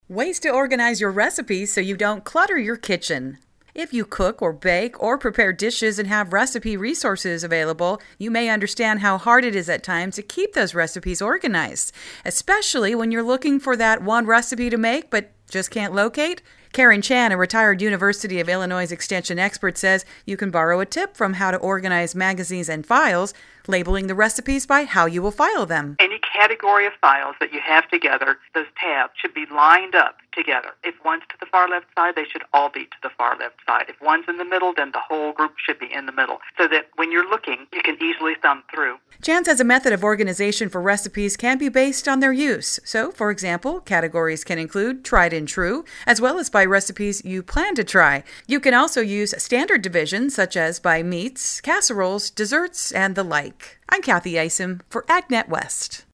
Ways to organize your recipes so you don't clutter your kitchen. If you cook or bake or prepare dishes and have recipe resources available, you may understand how hard it is at times to keep those recipes organized, especially when you're looking for that one recipe to make but just can't locate. Karen Chan, a retired University of Illinois Extension expert, says you can borrow a tip from how to organize magazines and files, labeling the recipes by how you will file them. Any category of files that you have together, those tabs should be lined up together. If one's to the far left side, they should all be to the far left side. If one's in the middle, then the whole group should be in the middle, so that when you're looking, you can easily thumb through. Chan says a method of organization for recipes can be based on their use. So, for example, categories can include tried and true, as well as by recipes you plan to try. You can also use standard divisions, such as by meats, casseroles, desserts, and the like. I'm Kathy Isom for AgNet West.